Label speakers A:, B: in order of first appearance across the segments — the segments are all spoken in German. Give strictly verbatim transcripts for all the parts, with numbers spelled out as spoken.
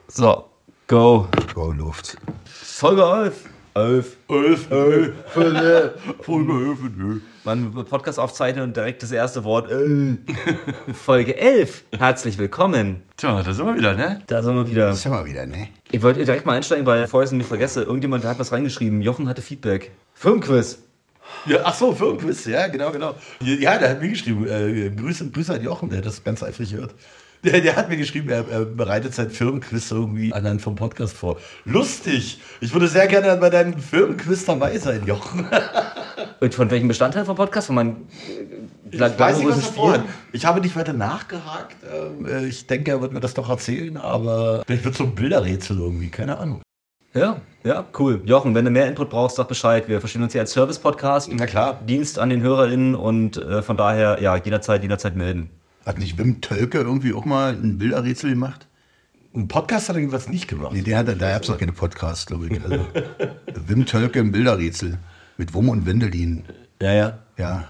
A: So, go.
B: Go, Luft.
A: Folge elf. elf.
B: elf. elf. Folge
A: elf. Man wird Podcast aufzeichnen und direkt das erste Wort. Äh. Folge elf. Herzlich willkommen.
B: Tja, da sind wir wieder, ne?
A: Da sind wir wieder.
B: Da sind wir wieder, ne?
A: Ich wollte direkt mal einsteigen, weil bevor ich es nicht vergesse, irgendjemand hat was reingeschrieben. Jochen hatte Feedback. Filmquiz.
B: Ja, ach so, Filmquiz, ja, genau, genau. Ja, der hat mir geschrieben, äh, Grüße, Grüße an Jochen, der das ganz eifrig hört. Der, der hat mir geschrieben, er, er bereitet sein Filmquiz irgendwie anhand vom Podcast vor. Lustig! Ich würde sehr gerne bei deinem Filmquiz dabei sein, Jochen.
A: Und von welchem Bestandteil vom Podcast? Von meinem
B: ich weiß nicht, was er vorhat. Ich habe nicht weiter nachgehakt. Ähm, ich denke, er wird mir das doch erzählen, aber vielleicht wird es so ein Bilderrätsel irgendwie, keine Ahnung.
A: Ja, ja, cool. Jochen, wenn du mehr Input brauchst, sag Bescheid. Wir verstehen uns hier als Service-Podcast.
B: Na klar.
A: Dienst an den HörerInnen und äh, von daher, ja, jederzeit, jederzeit melden.
B: Hat nicht Wim Tölke irgendwie auch mal ein Bilderrätsel gemacht? Ein Podcast hat er irgendwas nicht gemacht. Nee, der hat, da gab es noch keine Podcasts, glaube ich. Also, Wim Tölke ein Bilderrätsel mit Wum und Wendelin.
A: Ja, ja.
B: Ja.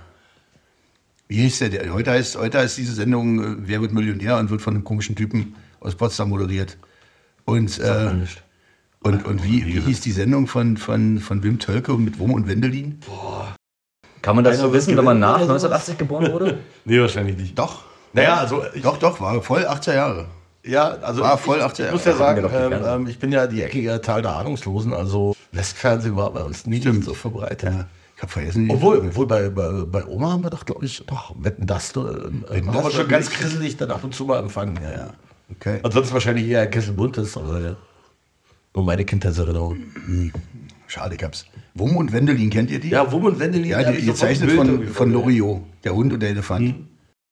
B: Wie hieß der? der heute, heißt, heute heißt diese Sendung äh, Wer wird Millionär und wird von einem komischen Typen aus Potsdam moderiert. Und, äh, und, und wie, wie hieß die Sendung von, von, von Wim Tölke mit Wum und Wendelin?
A: Boah. Kann man das so wissen, wenn man nach neunzehnhundertachtzig geboren wurde?
B: Nee, wahrscheinlich nicht. Doch. Naja, also ich, doch, doch, war voll achtziger Jahre. Ja, also
A: war
B: ich,
A: voll achtziger
B: Jahre. Ich muss ja sagen, ähm, ähm, ich bin ja die eckige Tal der Ahnungslosen, also Westfernsehen war bei uns nie so verbreitet. Ja. Ich habe vergessen. Obwohl, obwohl bei, bei, bei Oma haben wir doch, glaube ich, doch, Wetten, das, äh, Wetten, haben wir schon ganz grisselig dann ab und zu mal empfangen. Ja, ja. Okay. Ansonsten wahrscheinlich eher Kesselbuntes, aber ja. Nur meine Kindheitserinnerung. Mhm. Schade, ich hab's. Wum und Wendelin, kennt ihr die? Ja, Wum und Wendelin. Ja, die, die gezeichnet von, von Loriot, der Hund und der Elefant. Hm.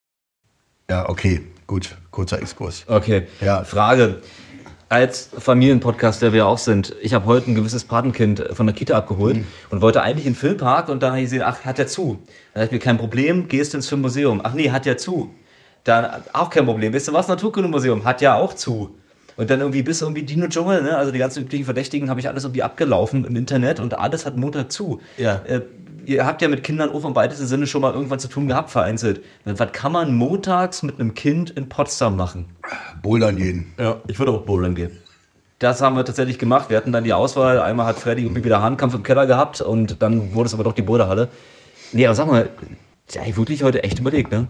B: Ja, okay, gut. Kurzer Exkurs.
A: Okay,
B: ja.
A: Frage. Als Familienpodcast, der wir auch sind, ich habe heute ein gewisses Patenkind von der Kita abgeholt hm. und wollte eigentlich in den Filmpark und da habe ich gesehen, ach, hat der zu. Dann dachte ich mir, kein Problem, gehst ins Filmmuseum. Ach nee, hat ja zu. Dann auch kein Problem. Weißt du was, Naturkundemuseum hat ja auch zu. Und dann irgendwie bis irgendwie Dino-Dschungel, ne? Also die ganzen üblichen Verdächtigen habe ich alles irgendwie abgelaufen im Internet und alles hat Montag zu.
B: Ja.
A: Äh, ihr habt ja mit Kindern auch im weitesten Sinne schon mal irgendwann zu tun gehabt, vereinzelt. Was kann man montags mit einem Kind in Potsdam machen?
B: Bouldern gehen.
A: Ja, ich würde auch bouldern gehen. Das haben wir tatsächlich gemacht. Wir hatten dann die Auswahl. Einmal hat Freddy irgendwie wieder Hahnkampf im Keller gehabt und dann wurde es aber doch die Boulderhalle. Nee, aber sag mal, ja, ich wirklich heute echt überlegt, ne?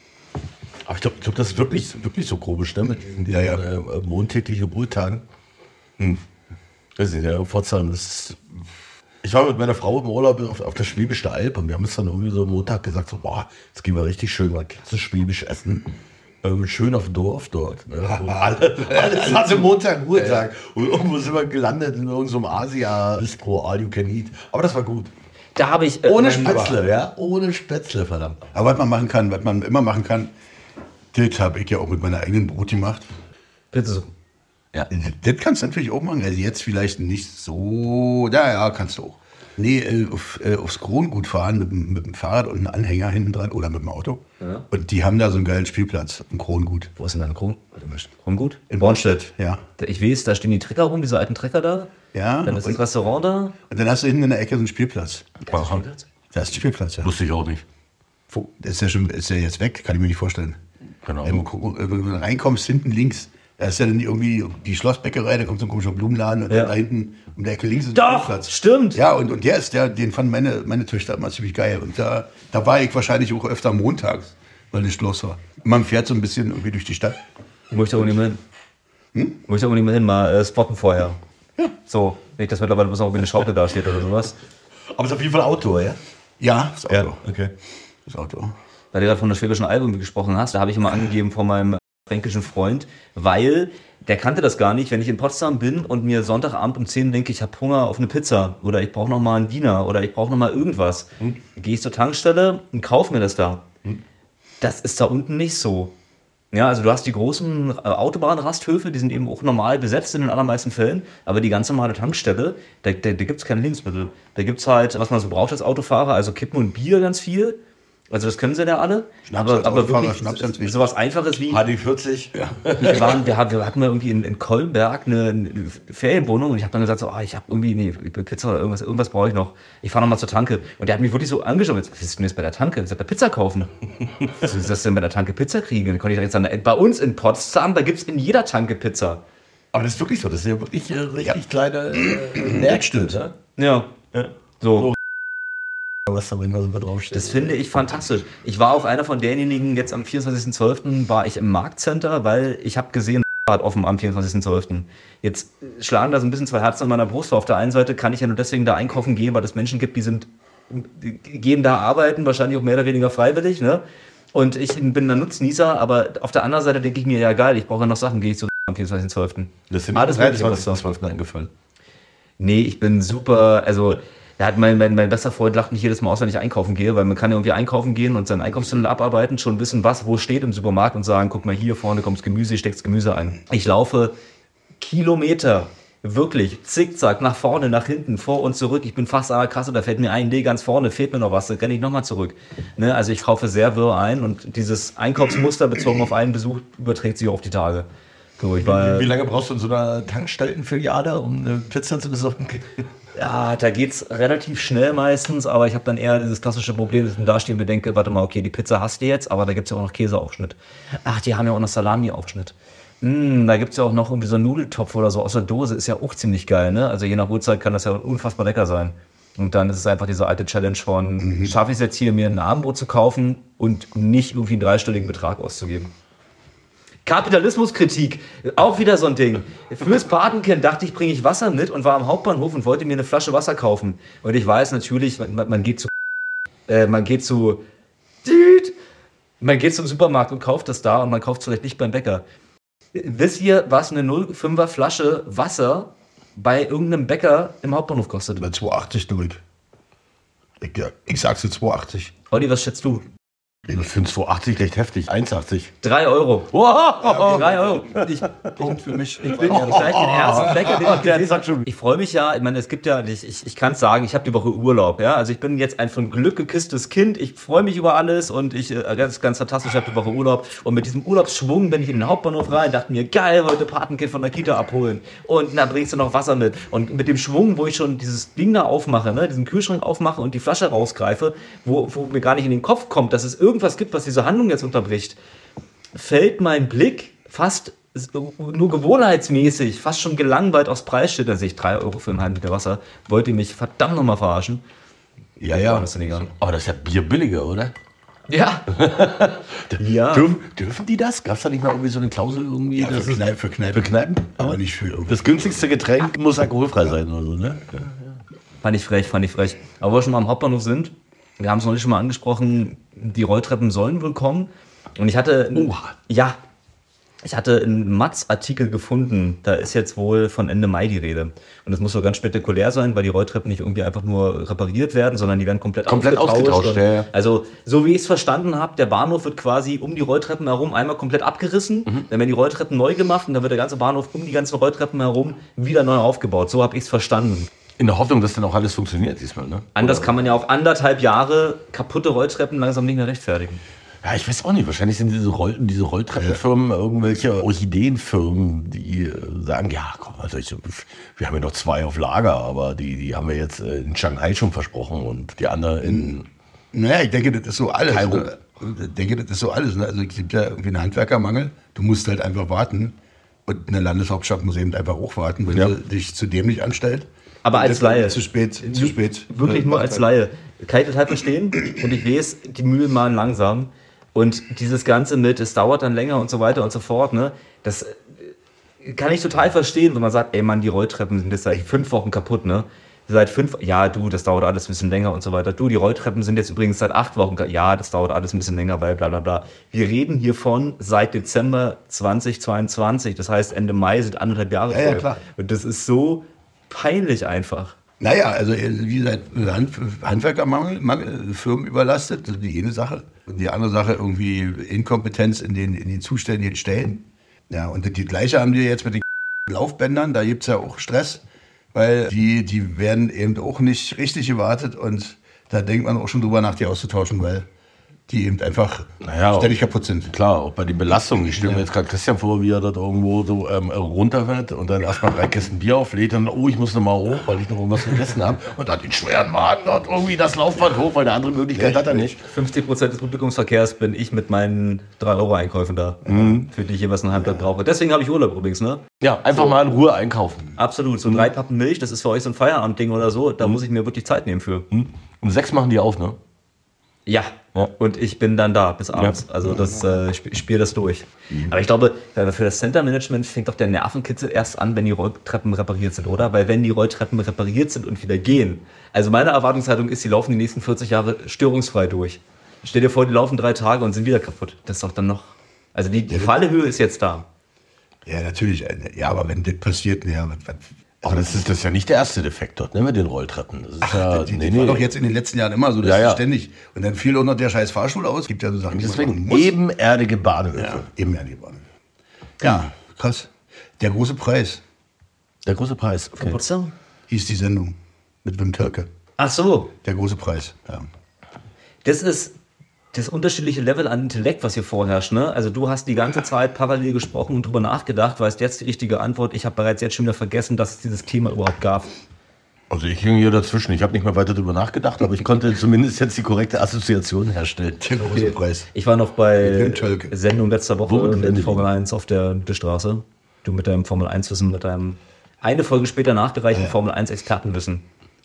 B: Aber ich glaube, glaub, das ist wirklich, wirklich so grobe Stämme. Ja, ja. Äh, montägliche Ruhetagen. Hm. Das ist ja Pforzheim. Das ich war mit meiner Frau im Urlaub auf, auf der Schwäbische Alb und wir haben uns dann irgendwie so am Montag gesagt, so, boah, jetzt gehen wir richtig schön mal klassisch Schwäbisch essen. Ähm, schön auf dem Dorf dort. Ne? alle, alles hatte Montag Ruhetag. Und irgendwo sind wir gelandet in irgendeinem Asia-Bistro, all you can eat. Aber das war gut.
A: Da habe ich... Äh,
B: Ohne Spätzle, ja? Ohne Spätzle, verdammt. Aber was man machen kann, was man immer machen kann, das habe ich ja auch mit meiner eigenen Brot gemacht.
A: Bitte so.
B: Ja. Das kannst du natürlich auch machen. Also jetzt vielleicht nicht so. Ja, ja, kannst du auch. Nee, äh, auf, äh, aufs Krongut fahren mit, mit dem Fahrrad und einem Anhänger hinten dran oder mit dem Auto. Ja. Und die haben da so einen geilen Spielplatz, ein Krongut.
A: Wo ist denn da ein Kron? Krongut? In Bornstedt.
B: Ja.
A: Ich weiß, da stehen die Trecker rum, diese alten Trecker da.
B: Ja.
A: Dann ist das Restaurant da.
B: Und dann hast du hinten in der Ecke so einen Spielplatz.
A: Da ist ein Spielplatz?
B: Da ist ein Spielplatz, ja.
C: Wusste ich auch nicht.
B: Das ist ja schon, ist ja jetzt weg, kann ich mir nicht vorstellen.
C: Genau.
B: Wenn du reinkommst, hinten links, da ist ja dann irgendwie die Schlossbäckerei, da kommt so ein komischer Blumenladen und
A: ja.
B: dann da hinten um der Ecke links ist ein
A: Doch,
B: Spielplatz.
A: Stimmt.
B: Ja, und, und der ist der, den fanden meine, meine Töchter immer ziemlich geil. Und da, da war ich wahrscheinlich auch öfter montags, weil nicht los war. Man fährt so ein bisschen irgendwie durch die Stadt.
A: Ich möchte auch nicht mehr hin.
B: Hm?
A: Ich möchte auch nicht mehr hin, mal äh, spotten vorher. Ja. So, nicht, dass mittlerweile bloß noch eine Schaukel da steht oder sowas.
B: Aber es ist auf jeden Fall Outdoor, ja? Ja, das Auto.
A: Ja, okay.
B: Das Auto.
A: Weil du gerade von der Schwäbischen Alb gesprochen hast, da habe ich immer angegeben von meinem fränkischen Freund, weil der kannte das gar nicht, wenn ich in Potsdam bin und mir Sonntagabend um zehn denke, ich habe Hunger auf eine Pizza oder ich brauche noch mal einen Wiener oder ich brauche noch mal irgendwas. Hm. Gehe ich zur Tankstelle und kaufe mir das da. Hm. Das ist da unten nicht so. Ja, also du hast die großen Autobahnrasthöfe, die sind eben auch normal besetzt in den allermeisten Fällen, aber die ganz normale Tankstelle, da, da, da gibt es keine Lebensmittel. Da gibt es halt, was man so braucht als Autofahrer, also Kippen und Bier ganz viel. Also das können sie ja alle.
B: Schnaps
A: aber aber wirklich
B: Schnaps ganz wichtig.
A: sowas Einfaches wie...
B: H D vierzig.
A: Ja. Wir, waren, wir, hatten, wir hatten mal irgendwie in, in Kolmberg eine, eine Ferienwohnung und ich habe dann gesagt, so, oh, ich habe irgendwie nee, Pizza oder irgendwas, irgendwas brauche ich noch. Ich fahre nochmal zur Tanke. Und der hat mich wirklich so angeschaut. Was ist denn jetzt bei der Tanke? Ich sag, Pizza kaufen. Was ist das denn bei der Tanke Pizza kriegen? Dann konnte ich direkt sagen, bei uns in Potsdam, da gibt es in jeder Tanke Pizza.
B: Aber das ist wirklich so, das ist ja wirklich äh, richtig ja. kleine äh, Nährstütze.
A: Ja. ja, so.
B: Was da draufsteht.
A: Das finde ich fantastisch. Ich war auch einer von denjenigen, jetzt am vierundzwanzigsten zwölften war ich im Marktcenter, weil ich habe gesehen, hat offen am vierundzwanzigsten zwölften Jetzt schlagen da so ein bisschen zwei Herzen in meiner Brust. Auf der einen Seite kann ich ja nur deswegen da einkaufen gehen, weil es Menschen gibt, die sind, die gehen da arbeiten, wahrscheinlich auch mehr oder weniger freiwillig, ne? Und ich bin ein Nutznießer, aber auf der anderen Seite denke ich mir, ja geil, ich brauche ja noch Sachen, gehe ich zu am vierundzwanzigsten zwölften
B: Das sind alles dreiundzwanzigsten zwölften eingefallen.
A: Nee, ich bin super, also da hat mein, mein, mein bester Freund lacht mich jedes Mal aus, wenn ich einkaufen gehe, weil man kann ja irgendwie einkaufen gehen und seinen Einkaufszettel abarbeiten, schon wissen, was wo steht im Supermarkt und sagen, guck mal, hier vorne kommt Gemüse, ich steck's Gemüse ein. Ich laufe Kilometer, wirklich, zickzack, nach vorne, nach hinten, vor und zurück. Ich bin fast an der Kasse, da fällt mir ein, nee, ganz vorne fehlt mir noch was, dann renne ich nochmal zurück. Ne? Also ich kaufe sehr wirr ein und dieses Einkaufsmuster bezogen auf einen Besuch überträgt sich auf die Tage. So, ich war,
B: wie, wie lange brauchst du in so einer Tankstellenfiliale, um eine Pizza zu besorgen?
A: Ja, da geht's relativ schnell meistens, aber ich habe dann eher dieses klassische Problem, dass ich da stehe und mir denke, warte mal, okay, die Pizza hast du jetzt, aber da gibt's ja auch noch Käseaufschnitt. Ach, die haben ja auch noch Salami-Aufschnitt. Mm, da gibt's ja auch noch irgendwie so einen Nudeltopf oder so aus der Dose, ist ja auch ziemlich geil, ne? Also je nach Uhrzeit kann das ja unfassbar lecker sein. Und dann ist es einfach diese alte Challenge von, mhm. schaffe ich es jetzt hier, mir ein Abendbrot zu kaufen und nicht irgendwie einen dreistelligen Betrag auszugeben. Kapitalismuskritik, auch wieder so ein Ding. Fürs Patenkind dachte ich, bringe ich Wasser mit und war am Hauptbahnhof und wollte mir eine Flasche Wasser kaufen. Und ich weiß natürlich, man, man geht zu, äh, man geht zu, man geht zum Supermarkt und kauft das da und man kauft es vielleicht nicht beim Bäcker. Wisst ihr, was eine null Komma fünfer Flasche Wasser bei irgendeinem Bäcker im Hauptbahnhof kostet?
B: Bei zwei achtzig durch. Ich, ja, ich sag's dir zwei achtzig.
A: Olli, was schätzt du?
B: Ich finde zwei achtzig recht heftig. eins achtzig.
A: drei Euro.
B: Wow.
A: drei Euro. Ich,
B: Punkt für mich.
A: Ich bin ja gleich den ersten Bäcker, den ich gesehen habe. Ich freue mich ja, ich meine, es gibt ja, ich, ich, ich kann es sagen, ich habe die Woche Urlaub. Ja? Also ich bin jetzt ein von Glück gekisstes Kind. Ich freue mich über alles und ich, äh, ganz, ganz fantastisch, ich habe die Woche Urlaub. Und mit diesem Urlaubsschwung bin ich in den Hauptbahnhof rein, dachte mir, geil, heute Patenkind von der Kita abholen. Und da bringst du noch Wasser mit. Und mit dem Schwung, wo ich schon dieses Ding da aufmache, ne, diesen Kühlschrank aufmache und die Flasche rausgreife, wo, wo mir gar nicht in den Kopf kommt, dass es irgendwas gibt, was diese Handlung jetzt unterbricht, fällt mein Blick fast nur gewohnheitsmäßig, fast schon gelangweilt aufs Preisschild. Da sehe ich drei Euro für einen halben Liter Wasser. Wollt ihr mich verdammt nochmal verarschen?
B: Ja, ja. Das aber das ist ja Bier billiger, oder?
A: Ja. ja.
B: Dürfen, dürfen die das? Gab es da nicht mal irgendwie so eine Klausel irgendwie?
C: Ja, für, Kneipen, für Kneipen.
B: Für Kneipen?
C: Aber nicht für irgendwie.
B: Das günstigste Getränk muss alkoholfrei sein oder so, ne? Ja, ja.
A: Fand ich frech, fand ich frech. Aber wo wir schon mal am Hauptbahnhof sind, wir haben es neulich schon mal angesprochen, die Rolltreppen sollen wohl kommen. Und ich hatte,
B: oh.
A: ja, ich hatte einen Matz-Artikel gefunden, da ist jetzt wohl von Ende Mai die Rede. Und das muss so ganz spektakulär sein, weil die Rolltreppen nicht irgendwie einfach nur repariert werden, sondern die werden komplett,
B: komplett ausgetauscht.
A: Und,
B: ja.
A: Also, so wie ich es verstanden habe, der Bahnhof wird quasi um die Rolltreppen herum einmal komplett abgerissen, mhm. dann werden die Rolltreppen neu gemacht und dann wird der ganze Bahnhof um die ganzen Rolltreppen herum wieder neu aufgebaut. So habe ich es verstanden.
B: In der Hoffnung, dass dann auch alles funktioniert diesmal, ne?
A: Anders kann man ja auch anderthalb Jahre kaputte Rolltreppen langsam nicht mehr rechtfertigen.
B: Ja, ich weiß auch nicht. Wahrscheinlich sind diese, Roll diese Rolltreppenfirmen irgendwelche Orchideenfirmen, die äh, sagen, ja, komm, also ich, wir haben ja noch zwei auf Lager, aber die, die haben wir jetzt äh, in Shanghai schon versprochen und die andere in...
C: Naja, ich denke, das ist so alles. Ne? Ich denke, das ist so alles. Ne? Also es gibt ja irgendwie einen Handwerkermangel. Du musst halt einfach warten. Und eine Landeshauptstadt muss eben einfach auch warten, wenn ja. sie dich zu dem nicht anstellt.
A: Aber als Laie.
C: Zu spät, zu spät.
A: Wirklich nur als Laie. Kann ich total verstehen. Und ich weiß, die Mühlen mahlen langsam. Und dieses Ganze mit, es dauert dann länger und so weiter und so fort, ne? Das kann ich total verstehen, wenn man sagt, ey Mann, die Rolltreppen sind jetzt seit fünf Wochen kaputt, ne? Seit fünf, ja du, das dauert alles ein bisschen länger und so weiter. Du, die Rolltreppen sind jetzt übrigens seit acht Wochen, ja, das dauert alles ein bisschen länger, weil bla bla bla. Wir reden hiervon seit Dezember zweitausendzweiundzwanzig, das heißt Ende Mai sind anderthalb Jahre
C: ja, ja, klar.
A: Und das ist so peinlich einfach.
C: Naja, also wie gesagt, Handwerkermangel, Mangel, Firmen überlastet, das ist die eine Sache. Und die andere Sache irgendwie Inkompetenz in den, in den zuständigen Stellen. Ja, und die gleiche haben die jetzt mit den Laufbändern, da gibt es ja auch Stress, weil die, die werden eben auch nicht richtig gewartet und da denkt man auch schon drüber nach, die auszutauschen, weil die eben einfach
D: naja,
C: ständig kaputt sind.
D: Klar, auch bei den Belastungen. Ich stelle mir jetzt gerade Christian vor, wie er dort irgendwo so ähm, runterfährt und dann erstmal drei Kästen Bier auflädt und oh, ich muss nochmal hoch, weil ich noch irgendwas gegessen habe. Und dann den schweren Magen dort irgendwie das Laufband hoch, weil eine andere Möglichkeit hat er nicht.
A: fünfzig Prozent des Publikumsverkehrs bin ich mit meinen drei Euro Einkäufen da, mhm. für die ich jeweils ein Halbblatt brauche. Deswegen habe ich Urlaub übrigens, ne?
D: Ja, einfach so. Mal in Ruhe einkaufen.
A: Absolut. So drei Pappen Milch, das ist für euch so ein Feierabendding oder so, da mhm. muss ich mir wirklich Zeit nehmen für.
D: Mhm. Um sechs machen die auf, ne?
A: Ja. ja, und ich bin dann da bis abends. Ja. Also das, äh, ich spiele das durch. Mhm. Aber ich glaube, für das Center-Management fängt doch der Nervenkitzel erst an, wenn die Rolltreppen repariert sind, oder? Weil wenn die Rolltreppen repariert sind und wieder gehen, also meine Erwartungshaltung ist, die laufen die nächsten vierzig Jahre störungsfrei durch. Stell dir vor, die laufen drei Tage und sind wieder kaputt. Das ist doch dann noch... Also die, die Fallhöhe ist jetzt da.
C: Ja, natürlich. Ja, aber wenn das passiert, ja, was... was
D: Aber das ist, das ist ja nicht der erste Defekt dort, ne, mit den Rolltreppen. Das ist
C: Ach,
D: ja,
C: die, die
D: nee,
C: war
D: nee.
C: doch jetzt in den letzten Jahren immer so, das
D: ja, ja.
C: ist ständig. Und dann fiel auch noch der scheiß Fahrstuhl aus. Gibt ja so Sachen,
D: und deswegen ebenerdige Bahnhöfe.
C: Ja, ebenerdige Bahnhöfe. Ja, krass. Der große Preis.
D: Der große Preis.
A: Okay. Potsdam?
C: Hieß die Sendung mit Wim Tölke.
A: Ach so.
C: Der große Preis, ja.
A: Das ist das unterschiedliche Level an Intellekt, was hier vorherrscht, ne? Also du hast die ganze Zeit parallel gesprochen und drüber nachgedacht, weißt jetzt die richtige Antwort. Ich habe bereits jetzt schon wieder vergessen, dass es dieses Thema überhaupt gab.
D: Also ich hing hier dazwischen. Ich habe nicht mehr weiter drüber nachgedacht, aber ich konnte zumindest jetzt die korrekte Assoziation herstellen.
C: Der große Preis.
A: Ich war noch bei Sendung letzter Woche in der Formel eins auf der, der Straße. Du mit deinem Formel eins Wissen, mit deinem eine Folge später nachgereichten ja. Formel eins Expertenwissen.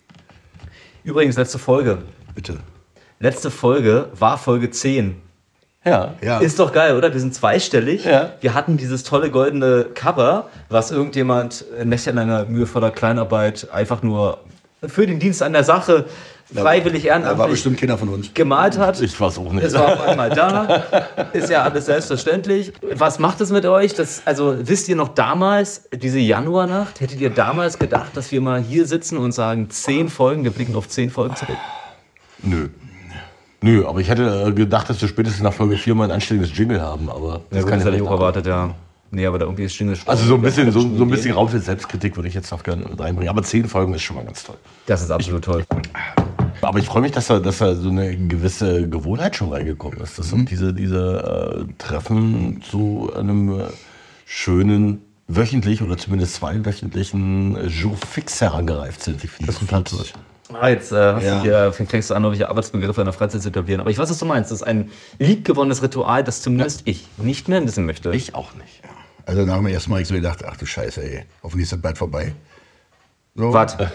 A: Übrigens, letzte Folge.
C: Bitte. Letzte
A: Folge war Folge zehn.
D: Ja.
A: ja. Ist doch geil, oder? Wir sind zweistellig.
D: Ja.
A: Wir hatten dieses tolle goldene Cover, was irgendjemand in nächtelange mühevoller Kleinarbeit einfach nur für den Dienst an der Sache freiwillig ehrenamtlich
C: war bestimmt keiner von uns
A: gemalt hat.
D: Ich war's auch nicht.
A: Es war auf einmal da. Ist ja alles selbstverständlich. Was macht es mit euch? Das, also wisst ihr noch damals, diese Januarnacht, hättet ihr damals gedacht, dass wir mal hier sitzen und sagen, zehn Folgen, wir blicken auf zehn Folgen zurück?
D: Nö. Nö, aber ich hätte gedacht, dass wir spätestens nach Folge vier mal ein anständiges Jingle haben, aber
A: das ja, kann ich ja nicht auch erwartet, ja. Nee, aber da irgendwie ist Jingle.
D: Also so ein bisschen, so, so ein bisschen Raum für Selbstkritik würde ich jetzt noch gerne reinbringen. Aber zehn Folgen ist schon mal ganz toll.
A: Das ist absolut ich, toll.
D: Aber ich freue mich, dass da, dass da so eine gewisse Gewohnheit schon reingekommen ist. Dass mhm. diese, diese äh, Treffen zu einem äh, schönen wöchentlich oder zumindest zweiwöchentlichen äh, Jour fix herangereift sind. Ich finde das total toll.
A: Ah, jetzt äh, ja. hier, fängst du an, welche Arbeitsbegriffe in der Freizeit zu etablieren. Aber ich weiß, was du meinst. Das ist ein liebgewonnenes Ritual, das zumindest ja. ich nicht mehr missen möchte.
D: Ich auch nicht.
C: Ja. Also nach dem ersten Mal ich so gedacht, ach du Scheiße, ey, hoffentlich ist das bald vorbei.
A: So. Warte.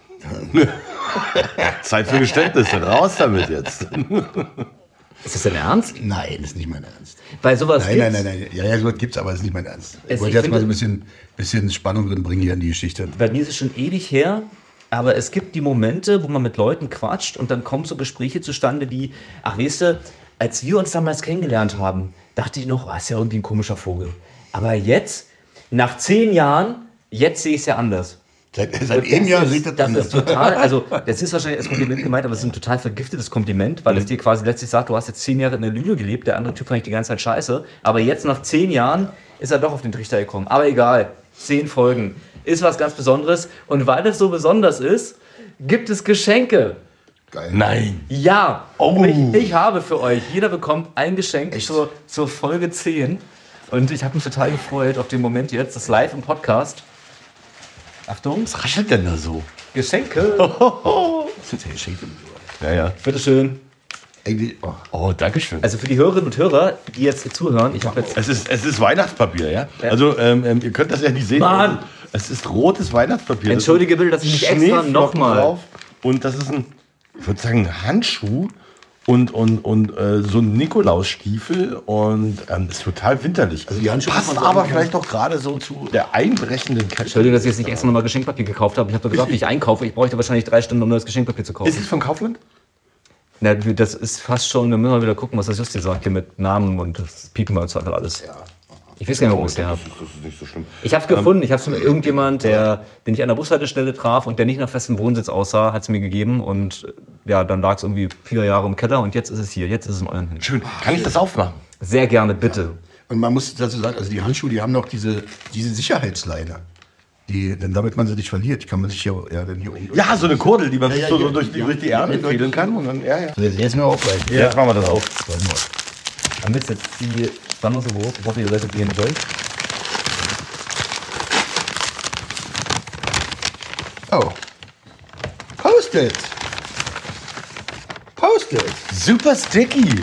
D: Zeit für Geständnisse, raus damit jetzt.
A: Ist das denn ernst?
C: Nein, das ist nicht mein Ernst.
A: Weil sowas
C: nein, gibt's? Nein, nein, nein, ja, ja, sowas gibt's, aber das ist nicht mein Ernst. Ich es, wollte ich jetzt mal so ein bisschen, bisschen Spannung drin bringen hier in die Geschichte.
A: Bei mir ist es schon ewig her, aber es gibt die Momente, wo man mit Leuten quatscht und dann kommen so Gespräche zustande wie, ach weißt du, als wir uns damals kennengelernt haben, dachte ich noch, oh, ist ja irgendwie ein komischer Vogel. Aber jetzt, nach zehn Jahren, jetzt sehe ich es ja anders.
C: Seit, seit einem Jahr sieht das,
A: das
C: anders.
A: Ist total, also das ist wahrscheinlich als Kompliment gemeint, aber es ist ein total vergiftetes Kompliment, weil mhm. es dir quasi letztlich sagt, du hast jetzt zehn Jahre in der Lüge gelebt, der andere Typ fand ich die ganze Zeit scheiße, aber jetzt nach zehn Jahren ist er doch auf den Trichter gekommen. Aber egal, zehn Folgen ist was ganz Besonderes und weil das so besonders ist, gibt es Geschenke.
C: Geil.
D: Nein.
A: Ja,
D: oh.
A: ich, ich habe für euch, jeder bekommt ein Geschenk zur, zur Folge zehn und ich habe mich total gefreut auf den Moment jetzt, das live im Podcast. Achtung.
D: Was raschelt denn da so?
A: Geschenke.
C: Das sind ja Geschenke.
D: Ja, ja.
A: Bitteschön.
D: Oh, oh, danke schön.
A: Also für die Hörerinnen und Hörer, die jetzt zuhören, ich habe jetzt...
D: Es ist, es ist Weihnachtspapier, ja? ja. Also ähm, ihr könnt das ja nicht sehen.
A: Mann!
D: Es ist rotes Weihnachtspapier.
A: Entschuldige bitte, dass ich nicht extra nochmal...
D: Und das ist ein, ich würde sagen, ein Handschuh und, und, und äh, so ein Nikolausstiefel und ähm, ist total winterlich.
C: Also die Handschuhe
D: passt aber vielleicht doch gerade so zu der einbrechenden Kälte.
A: Entschuldige, dass ich jetzt nicht extra nochmal Geschenkpapier gekauft habe. Ich habe doch gesagt, wie ich einkaufe. Ich bräuchte wahrscheinlich drei Stunden, um das Geschenkpapier zu kaufen.
D: Ist es von Kaufland?
A: Na, das ist fast schon, da müssen wir wieder gucken, was das Justin sagt hier mit Namen und das piepen wir uns einfach alles. Ja. Ich weiß gar nicht mehr, wo ich es her habe.
D: Das ist nicht so schlimm.
A: Ich habe es gefunden. Ich habe es mit irgendjemand, der, den ich an der Bushaltestelle traf und der nicht nach festem Wohnsitz aussah, hat es mir gegeben. Und ja, dann lag es irgendwie vier Jahre im Keller und jetzt ist es hier. Jetzt ist es in euren Händen.
D: Schön. Kann ich das aufmachen?
A: Sehr gerne, bitte.
C: Und man muss dazu sagen, also die Handschuhe, die haben noch diese, diese Sicherheitsleine. Die, denn damit man sie nicht verliert, kann man sich ja, ja dann hier um.
D: Ja, so eine Kordel, die man
C: Ja, ja,
D: so, so
C: ja,
D: durch, die,
C: ja,
D: durch die
C: ja,
D: Ärmel
C: ja,
D: fädeln kann. Und dann, ja, ja.
C: So, jetzt essen wir auch gleich.
D: Ja, jetzt machen wir das auf.
A: Damit jetzt die Spannung so hoch. Ich hoffe, ihr seid jetzt hier durch.
C: Oh. Post-it. Post-it.
D: Super sticky.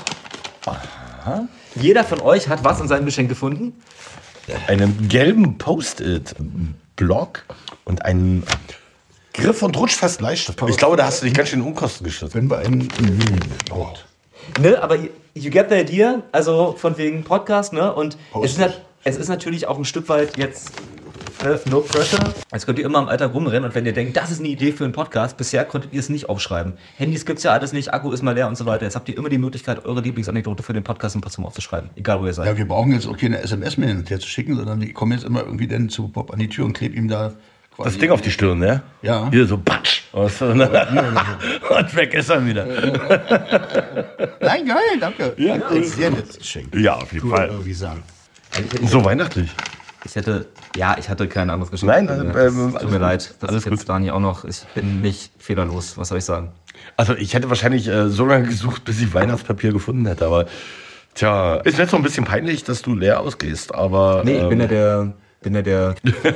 A: Jeder von euch hat was in seinem Geschenk gefunden?
D: Einen gelben Post-it-Block und einen Griff- und Rutschfest Bleistift. Ich glaube, da hast du dich ganz schön in Unkosten geschützt.
C: Wenn wir einen. Oh.
A: Ne, aber you get the idea, also von wegen Podcast, ne? Und es ist, nat- es ist natürlich auch ein Stück weit jetzt äh, no pressure. Jetzt könnt ihr immer im Alltag rumrennen und wenn ihr denkt, das ist eine Idee für einen Podcast, bisher konntet ihr es nicht aufschreiben. Handys gibt's ja alles nicht, Akku ist mal leer und so weiter. Jetzt habt ihr immer die Möglichkeit, eure Lieblingsanekdote für den Podcast im Passum aufzuschreiben, egal wo ihr seid.
C: Ja, wir brauchen jetzt auch keine S M S mehr hin und her zu schicken, sondern die kommen jetzt immer irgendwie dann zu Bob an die Tür und kleben ihm da quasi
D: Das Ding auf die Stirn, ne?
C: Ja.
D: Hier so patsch. Und weg ist er wieder.
C: Nein, geil, danke.
D: Ja,
C: ja,
D: cool.
C: sehr nettes Geschenk.
D: Ja, auf jeden Fall.
C: Irgendwie sagen.
D: So weihnachtlich.
A: Ich hätte, ja, ich hatte kein anderes Geschenk.
D: Nein,
A: Das
D: äh, ähm,
A: tut mir leid. Das
D: alles
A: ist jetzt Dani auch noch. Ich bin nicht fehlerlos. Was soll ich sagen?
D: Also ich hätte wahrscheinlich äh, so lange gesucht, bis ich Weihnachtspapier gefunden hätte, aber tja, ist jetzt so ein bisschen peinlich, dass du leer ausgehst, aber...
A: Nee, ich
D: ähm,
A: bin ja der, bin ja der...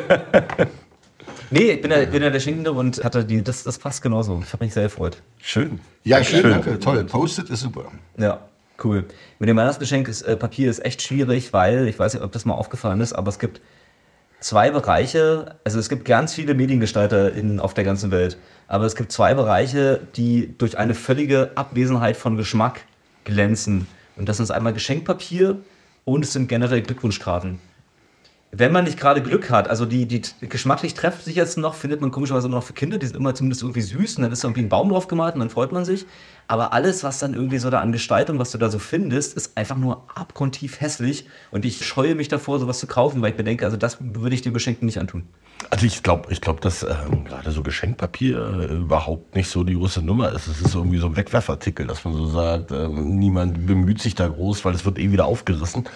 A: nee, ich bin ja, bin ja der Schenkende und hatte die, das, das passt genauso. Ich habe mich sehr gefreut.
D: Schön.
C: Ja, schön, danke. Toll. Post-it ist super.
A: Ja, cool. Mit dem Weihnachtsgeschenk ist äh, Papier ist echt schwierig, weil, ich weiß nicht, ob das mal aufgefallen ist, aber es gibt zwei Bereiche, also es gibt ganz viele Mediengestalter in, auf der ganzen Welt, aber es gibt zwei Bereiche, die durch eine völlige Abwesenheit von Geschmack glänzen. Und das ist einmal Geschenkpapier und es sind generell Glückwunschkarten. Wenn man nicht gerade Glück hat, also die, die geschmacklich treffen sich jetzt noch, findet man komischerweise noch für Kinder, die sind immer zumindest irgendwie süß und dann ist da irgendwie ein Baum drauf gemalt und dann freut man sich. Aber alles, was dann irgendwie so da an Gestaltung, was du da so findest, ist einfach nur abgrundtief hässlich und ich scheue mich davor, sowas zu kaufen, weil ich bedenke, also das würde ich dem Beschenkten nicht antun.
D: Also ich glaube, ich glaub, dass ähm, gerade so Geschenkpapier äh, überhaupt nicht so die große Nummer ist. Es ist irgendwie so ein Wegwerfartikel, dass man so sagt, äh, niemand bemüht sich da groß, weil es wird eh wieder aufgerissen.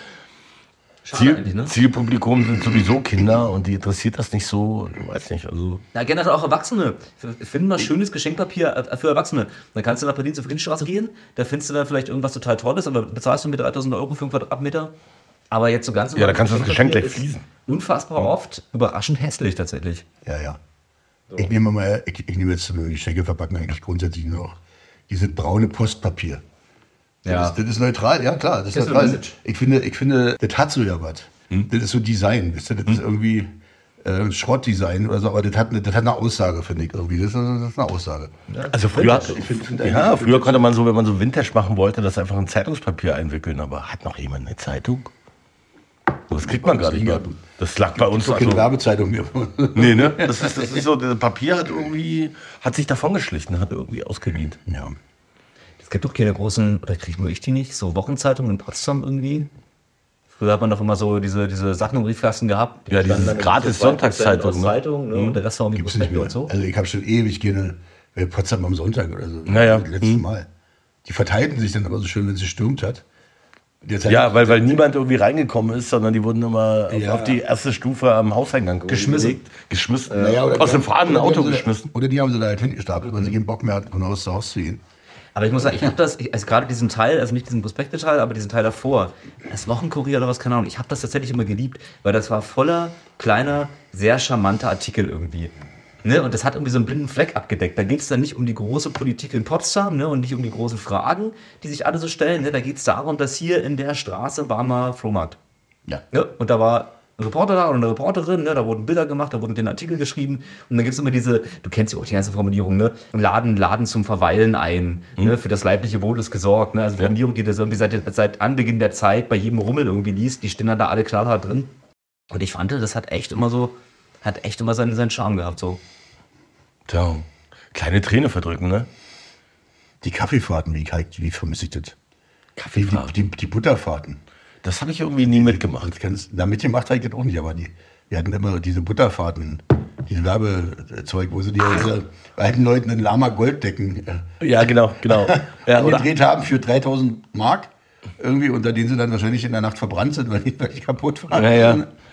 D: Ziel,
A: ne?
D: Zielpublikum sind sowieso Kinder und die interessiert das nicht so, ich weiß nicht, also...
A: Ja, generell auch Erwachsene. Finden mal schönes Geschenkpapier für Erwachsene. Dann kannst du nach Berlin zur Friedrichstraße gehen, da findest du dann vielleicht irgendwas total Tolles, aber bezahlst du mit dreitausend Euro für einen Quadratmeter. Aber jetzt so ganz...
D: Ja, da kannst du das Geschenk gleich fließen.
A: Unfassbar oft, überraschend hässlich tatsächlich.
C: Ja, ja. Ich nehme mal, ich, ich nehme jetzt Geschenke verpacken eigentlich grundsätzlich nur noch dieses braune Postpapier.
A: Ja.
C: Das, das ist neutral, ja klar. Das ist
A: Das ist
C: neutral.
A: eine Message.
C: Ich finde, ich finde, das hat so ja was.
D: Hm?
C: Das ist so Design, weißt du? Das ist irgendwie äh, Schrottdesign oder so, aber das hat, das hat eine Aussage, finde ich irgendwie. Das ist, das ist eine Aussage.
D: Also früher,
C: Ich find- find
D: ja,
C: eigentlich-
D: früher konnte man so, wenn man so Vintage machen wollte, das einfach in Zeitungspapier einwickeln, aber hat noch jemand eine Zeitung? Das kriegt man gar nicht mehr. Das lag bei uns
C: So keine
D: also,
C: Werbezeitung mehr.
D: nee, ne? Das ist, das ist so, das Papier hat irgendwie, hat sich davongeschlichen, hat irgendwie ausgedient.
C: Ja.
A: Es gibt doch keine großen, oder kriege nur ich die nicht, so Wochenzeitungen in Potsdam irgendwie. Früher hat man doch immer so diese, diese Sachen im Briefkasten gehabt.
D: Ja, diese gratis Sonntagszeitung, ne?
A: Zeitung, ne? Und der Rest war irgendwie
C: Gibt's nicht mehr.
A: und so.
C: Also ich habe schon ewig gerne bei Potsdam am Sonntag oder so.
D: Naja.
C: Das letzte Mal. Die verteilten sich dann aber so schön, wenn sie stürmt hat. Jetzt hat-
D: Ja, weil, weil niemand irgendwie reingekommen ist, sondern die wurden immer
C: Ja.
D: auf, auf die erste Stufe am Hauseingang
A: Geschmissen.
D: gelegt. Geschmissen.
C: Naja, oder
D: Aus
C: die
D: dem
C: haben-
D: fahrenden
C: oder die
D: Auto
C: haben sie-
D: geschmissen.
C: Oder die haben sie da halt hingestapelt, weil sie keinen Bock mehr hatten, von Haus zu Haus zu gehen.
A: Aber ich muss sagen, ich habe das, ich, also gerade diesen Teil, also nicht diesen Prospekte-Teil, aber diesen Teil davor, das Wochenkurier oder was, keine Ahnung, ich habe das tatsächlich immer geliebt, weil das war voller, kleiner, sehr charmanter Artikel irgendwie. Ne? Und das hat irgendwie so einen blinden Fleck abgedeckt. Da geht es dann nicht um die große Politik in Potsdam, ne? Und nicht um die großen Fragen, die sich alle so stellen. Ne? Da geht es darum, dass hier in der Straße war mal Flohmarkt.
C: Ja.
A: Ne? Und da war ein Reporter da oder eine Reporterin, ne? Da wurden Bilder gemacht, da wurden den Artikel geschrieben und dann gibt es immer diese, du kennst ja auch die ganze Formulierung, ne? Laden, Laden zum Verweilen ein,
D: Mhm.
A: ne? Für das leibliche Wohl ist gesorgt, ne? Also die Formulierung, die das irgendwie seit, seit Anbeginn der Zeit bei jedem Rummel irgendwie liest, die stehen dann da alle klar da drin. Und ich fand, das hat echt immer so, hat echt immer seinen, seinen Charme gehabt, so.
D: Tja, kleine Träne verdrücken, ne?
C: Die Kaffeefahrten, wie, wie vermisse ich das? Die,
D: Kaffeefahrten.
C: die, die Butterfahrten.
D: Das habe ich irgendwie nie mitgemacht.
C: Das kannst, da mitgemacht habe ich das auch nicht, aber die, wir hatten immer diese Butterfahrten, diese Werbezeug, wo sie die diese alten Leuten in Lama Golddecken äh,
D: Ja, genau, genau. Ja, oder,
C: angedreht haben für dreitausend Mark irgendwie, unter denen sie dann wahrscheinlich in der Nacht verbrannt sind, weil die wirklich kaputt waren.
D: ja, ja.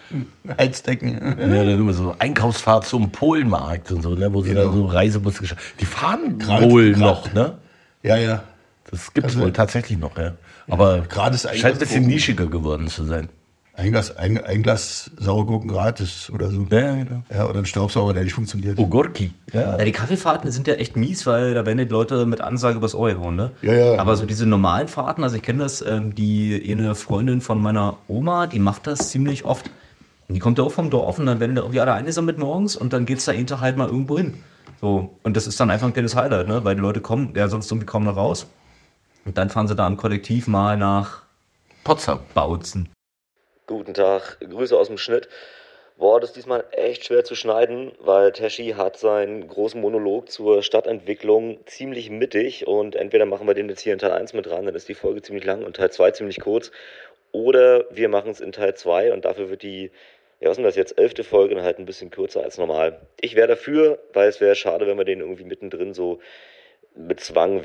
C: Heizdecken.
D: Ja, dann immer so Einkaufsfahrt zum Polenmarkt und so, ne, wo sie
C: Genau.
D: dann so Reisebus gesch- Die fahren
C: Grad-
D: wohl
C: grad-
D: noch, ne?
C: Ja, ja.
D: Das gibt's
C: Also-
D: wohl tatsächlich noch, ja. Aber
C: Gerade ist eigentlich
D: scheint ein
C: das
D: bisschen
C: Gurken-
D: nischiger geworden zu sein.
C: Ein Glas, ein, ein Glas saure Gurken gratis oder so.
D: Ja, genau.
C: Ja, oder ein Staubsauger, der nicht funktioniert.
D: Ogurki. Ja.
A: Ja, die Kaffeefahrten sind ja echt mies, weil da werden die Leute mit Ansage übers Ohr hauen, ne?
C: Ja, ja.
A: Aber so diese normalen Fahrten, also ich kenne das, ähm, die eine Freundin von meiner Oma, die macht das ziemlich oft. Und die kommt ja auch vom Dorf und dann werden da irgendwie alle eingesammelt morgens und dann geht's da jeden Tag halt mal irgendwo hin. So. Und das ist dann einfach ein kleines Highlight, ne? Weil die Leute kommen ja sonst irgendwie kaum noch raus. Und dann fahren sie da im Kollektiv mal nach
D: Potsdam.
A: Bautzen. Guten Tag, Grüße aus dem Schnitt. Boah, das ist diesmal echt schwer zu schneiden, weil Teschi hat seinen großen Monolog zur Stadtentwicklung ziemlich mittig und entweder machen wir den jetzt hier in Teil eins mit dran, dann ist die Folge ziemlich lang und Teil zwei ziemlich kurz, oder wir machen es in Teil zwei und dafür wird die, ja was ist denn das jetzt, elfte Folge dann halt ein bisschen kürzer als normal. Ich wäre dafür, weil es wäre schade, wenn wir den irgendwie mittendrin so mit Zwang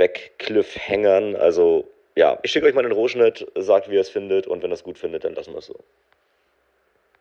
A: wegcliffhängern, also ja, ich schicke euch mal den Rohschnitt, sagt wie ihr es findet und wenn ihr es gut findet, dann lassen wir es so.